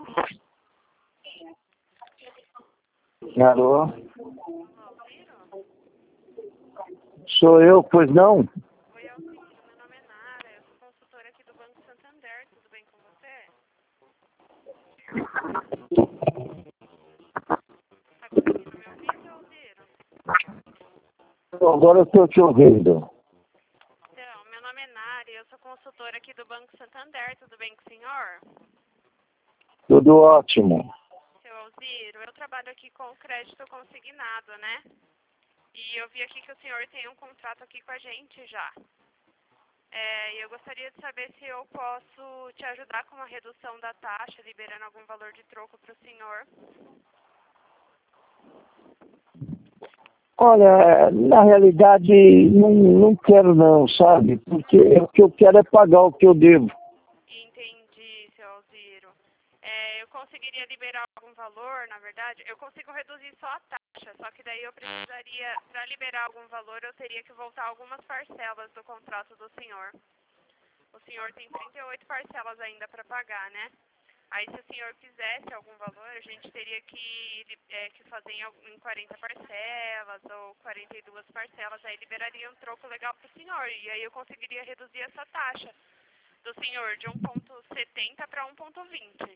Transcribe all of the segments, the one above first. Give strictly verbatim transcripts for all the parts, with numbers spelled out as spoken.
Alô? Sou eu, pois não? Oi, Alcinho. Meu nome é Nara. Eu sou consultora aqui do Banco Santander. Tudo bem com você? Tá conseguindo me ouvir, seu Alziro? Agora eu estou te ouvindo. Então, meu nome é Nara e eu sou consultora aqui do Banco Santander. Tudo bem com o senhor? Tudo ótimo. Seu Alziro, eu trabalho aqui com o crédito consignado, né? E eu vi aqui que o senhor tem um contrato aqui com a gente já. É, e eu gostaria de saber se eu posso te ajudar com uma redução da taxa, liberando algum valor de troco para o senhor. Olha, na realidade, não, não quero não, sabe? Porque o que eu quero é pagar o que eu devo. Entendi, seu Alziro. É, eu conseguiria liberar algum valor, na verdade, eu consigo reduzir só a taxa, só que daí eu precisaria, para liberar algum valor, eu teria que voltar algumas parcelas do contrato do senhor. O senhor tem trinta e oito parcelas ainda para pagar, né? Aí se o senhor fizesse algum valor, a gente teria que, é, que fazer em, em quarenta parcelas ou quarenta e duas parcelas, aí liberaria um troco legal para o senhor, e aí eu conseguiria reduzir essa taxa do senhor de um ponto setenta para um ponto vinte.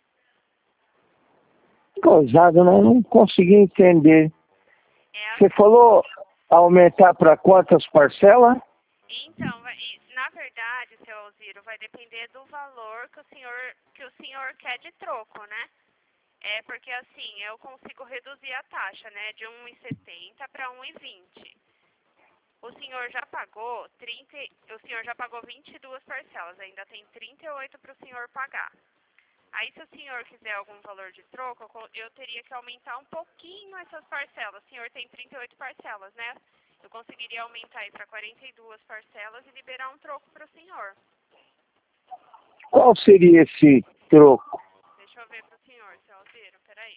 Coisada, né? Não consegui entender. É Você assim. falou aumentar para quantas parcelas? Então, vai- e, na verdade, seu Alziro, vai depender do valor que o senhor que o senhor quer de troco, né? É porque assim, eu consigo reduzir a taxa, né, de um e setenta para um e vinte. O senhor já pagou trinta, o senhor já pagou vinte e duas parcelas, ainda tem trinta e oito para o senhor pagar. Aí se o senhor quiser algum valor de troco, eu teria que aumentar um pouquinho essas parcelas. O senhor tem trinta e oito parcelas, né? Eu conseguiria aumentar aí para quarenta e duas parcelas e liberar um troco para o senhor. Qual seria esse troco? Deixa eu ver para o senhor, seu Alziro, peraí.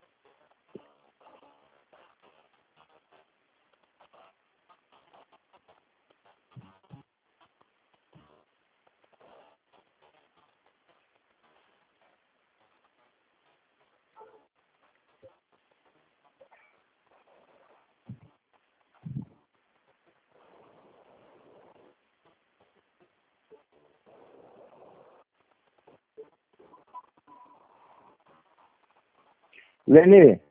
Lene,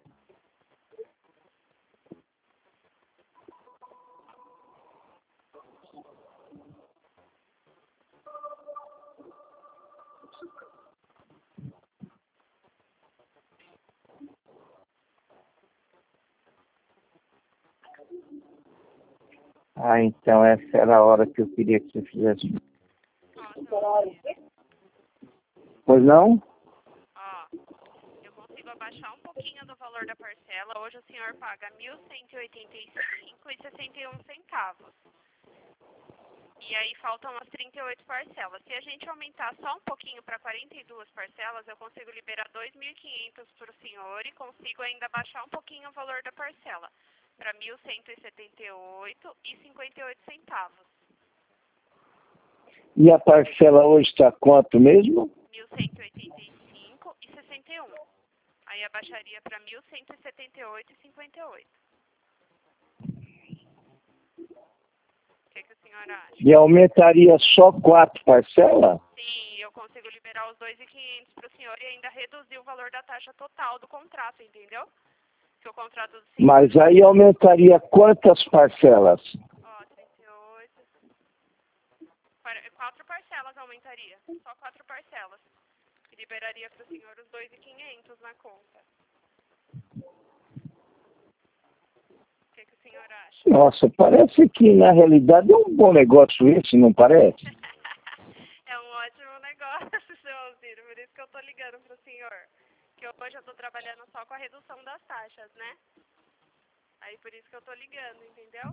ah, então essa era a hora que eu queria que você fizesse. Ó, seu Alziro, Pois não? ó, eu consigo abaixar um pouquinho do valor da parcela. Hoje o senhor paga mil cento e oitenta e cinco reais e sessenta e um centavos. E aí faltam as trinta e oito parcelas. Se a gente aumentar só um pouquinho para quarenta e duas parcelas, eu consigo liberar dois mil e quinhentos para o senhor e consigo ainda baixar um pouquinho o valor da parcela para mil cento e setenta e oito reais e cinquenta e oito centavos. E a parcela hoje está quanto mesmo? mil cento e oitenta e cinco reais e sessenta e um centavos. Aí abaixaria para mil cento e setenta e oito reais e cinquenta e oito centavos. O que, que o senhor acha? E aumentaria só quatro parcelas? Sim, eu consigo liberar os dois mil e quinhentos para o senhor e ainda reduzir o valor da taxa total do contrato, entendeu? Que o contrato do senhor... Mas aí aumentaria quantas parcelas? Ó, trinta e oito... Quatro parcelas aumentaria. Só quatro parcelas. E liberaria para o senhor os dois mil e quinhentos na conta. O que, que o senhor acha? Nossa, parece que na realidade é um bom negócio esse, não parece? É um ótimo negócio, seu Alziro. Por isso que eu tô ligando pro senhor. Que hoje eu tô trabalhando só com a redução das taxas, né? Aí por isso que eu tô ligando, entendeu?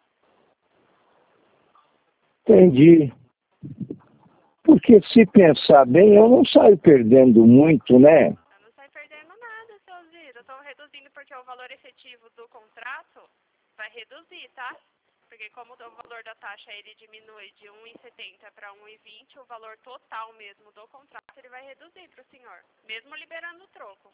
Entendi. Porque se pensar bem, eu não saio perdendo muito, né? Eu não sai perdendo nada, seu Alziro. Eu tô reduzindo porque o valor efetivo do contrato vai reduzir, tá? porque como o valor da taxa ele diminui de um e setenta para um e vinte, o valor total mesmo do contrato ele vai reduzir para o senhor, mesmo liberando o troco.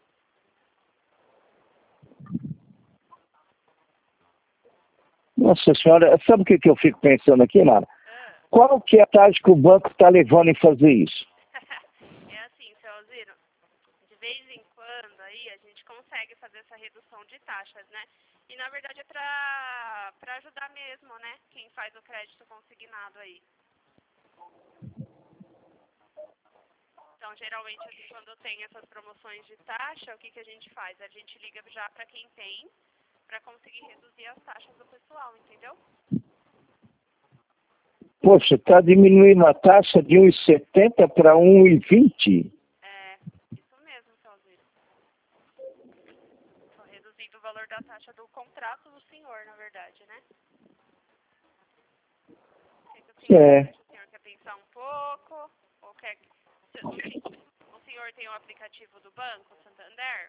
Nossa senhora, sabe o que, que eu fico pensando aqui, Mara? Ah. Qual que é a taxa que o banco está levando em fazer isso? É assim, seu Alziro, de vez em quando aí a gente consegue fazer essa redução de taxas, né? E na verdade é pra, pra ajudar mesmo, né? Quem faz o crédito consignado aí. Então, geralmente, assim, quando tem essas promoções de taxa, o que, que a gente faz? A gente liga já para quem tem, para conseguir reduzir as taxas do pessoal, entendeu? Poxa, está diminuindo a taxa de um e setenta para um e vinte? É, isso mesmo, seu Alziro. Estou reduzindo o valor da taxa do contrato do senhor, na verdade, né? O que, que o senhor É. acha? O senhor quer pensar um pouco? Ou quer... O senhor tem o aplicativo do Banco Santander?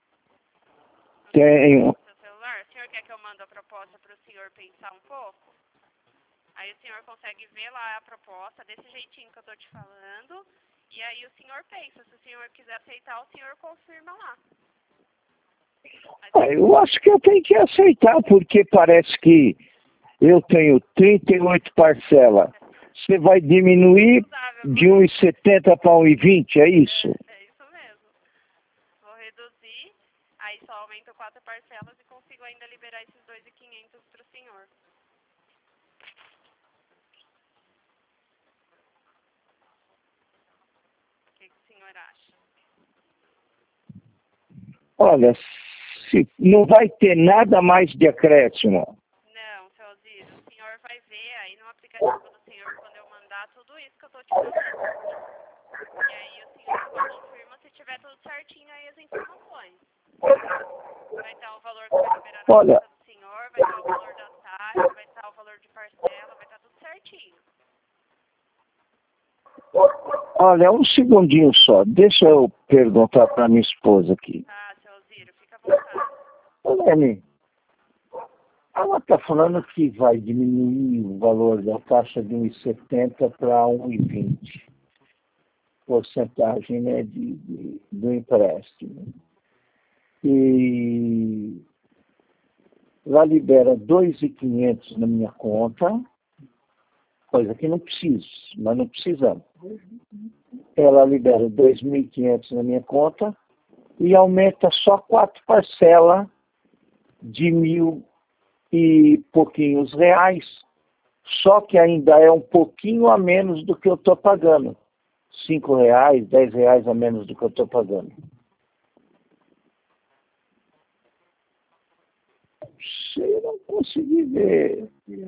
Tenho. No seu celular? O senhor quer que eu mande a proposta para o senhor pensar um pouco? Aí o senhor consegue ver lá a proposta, desse jeitinho que eu estou te falando. E aí o senhor pensa. Se o senhor quiser aceitar, o senhor confirma lá. Ah, eu acho que eu tenho que aceitar, porque parece que eu tenho trinta e oito parcelas. Você vai diminuir de um e setenta para um e vinte, é isso? É, é isso mesmo. Vou reduzir, aí só aumento quatro parcelas e consigo ainda liberar esses dois mil e quinhentos para o senhor. O que, que o senhor acha? Olha, se não vai ter nada mais de acréscimo. Não, seu Alziro, o senhor vai ver aí no aplicativo do senhor, quando eu mandar tudo isso que eu estou te falando. E aí o senhor só confirma se tiver tudo certinho aí as informações. Vai estar o valor que vai liberar na Olha, conta do senhor, vai estar o valor da taxa, vai estar o valor de parcela, vai estar tudo certinho. olha, um segundinho só. Deixa eu perguntar para minha esposa aqui. Tá, seu Alziro, fica à vontade. Ô, Lene, ela está falando que vai diminuir o valor da taxa de um e setenta para um e vinte. Porcentagem, né, de, de, do empréstimo. E ela libera dois mil e quinhentos na minha conta, coisa que não preciso, mas não precisamos. Ela libera dois mil e quinhentos na minha conta e aumenta só quatro parcelas de mil e pouquinhos reais, só que ainda é um pouquinho a menos do que eu estou pagando. Cinco reais, dez reais a menos do que eu estou pagando. Eu não consegui ver.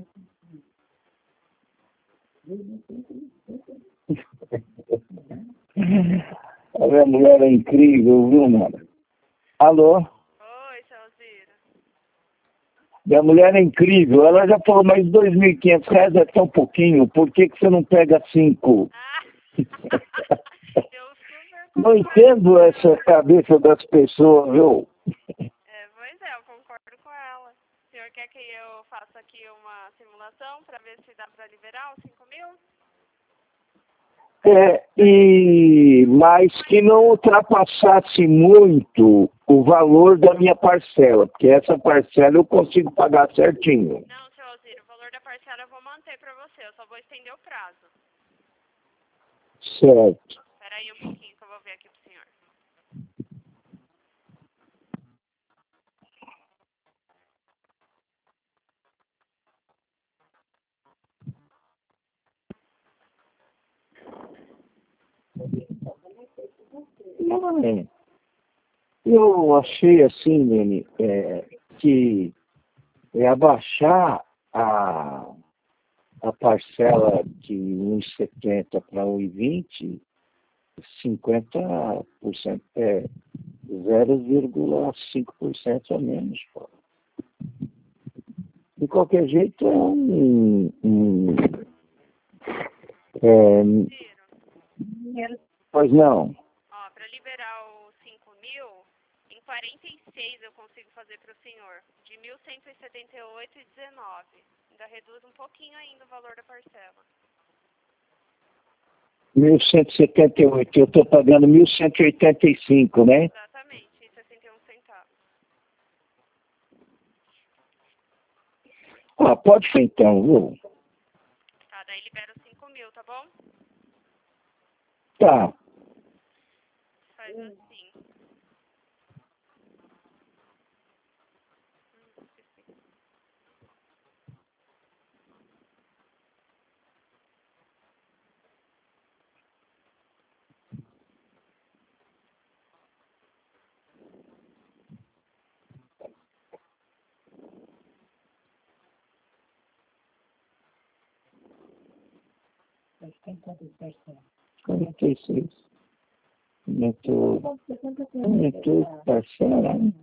A minha mulher é incrível, viu, mano? Alô? Oi, seu Alziro. Minha mulher é incrível. Ela já falou, mas dois mil e quinhentos reais é tão pouquinho. Por que, que você não pega cinco? Ah, eu super concordo. Não entendo essa cabeça das pessoas, viu? É, pois é, eu concordo com ela. O senhor quer que eu faça aqui uma simulação para ver se dá para liberar os cinco mil? É, e, mas que não ultrapassasse muito o valor da minha parcela, porque essa parcela eu consigo pagar certinho. Não, seu Alziro, o valor da parcela eu vou manter para você, eu só vou estender o prazo. Certo. Espera aí um pouquinho que eu vou ver aqui pro senhor. É, eu achei assim, Nene, é, que é abaixar a, a parcela de um e setenta para um e vinte, cinquenta por cento, é zero vírgula cinco por cento a menos. Pô. De qualquer jeito, é um... um é, Ciro, pois não. ó, para liberar os cinco mil, em quarenta e seis eu consigo fazer para o senhor, de mil cento e setenta e oito e dezenove. Ainda reduz um pouquinho ainda o valor da parcela. mil cento e setenta e oito. Eu estou pagando mil cento e oitenta e cinco, né? Exatamente, e sessenta e um centavos. Ah, pode ser então, viu? Tá, daí libera os cinco mil, tá bom? Tá. Faz assim. Hum, esqueci. quarenta e seis. Aumentou. Aumentou parcela, né?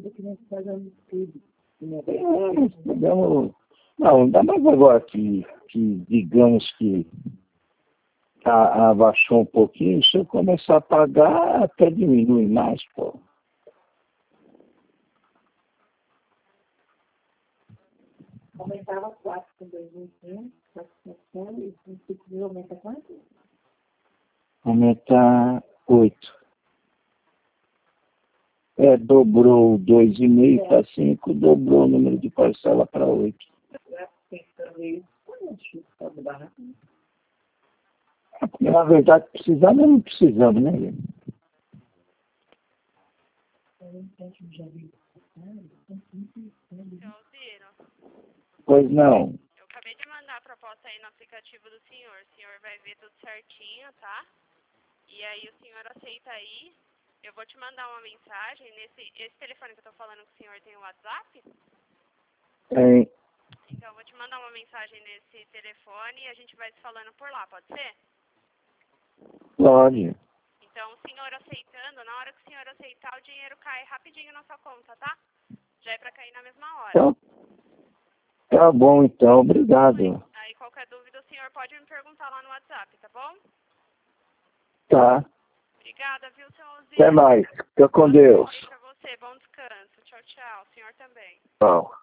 É, pegamos. Não, ainda mais agora que, que digamos que a, abaixou um pouquinho, se eu começar a pagar, até diminui mais, pô. Aumentava quatro com dois mil e quinhentos, quatrocentos e cinco mil aumenta quanto? Aumentar oito. É, dobrou dois e meio para cinco, dobrou o número de parcela para oito. Na verdade, precisamos ou não precisamos, né? Seu Alziro, Pois não. eu acabei de mandar a proposta aí no aplicativo do senhor. O senhor vai ver tudo certinho, tá? E aí o senhor aceita aí. Eu vou te mandar uma mensagem nesse esse telefone que eu tô falando com o senhor tem o WhatsApp? É, Então eu vou te mandar uma mensagem nesse telefone e a gente vai se falando por lá, pode ser? pode. Então o senhor aceitando, na hora que o senhor aceitar, o dinheiro cai rapidinho na sua conta, tá? Já é pra cair na mesma hora. Então, tá bom, então. Obrigado. Aí qualquer dúvida o senhor pode me perguntar lá no WhatsApp, tá bom? Tá. Obrigada, viu, seu Alziro? Até mais. Fica com Deus. Pra você, bom descanso. Tchau, tchau. O senhor também. Tchau.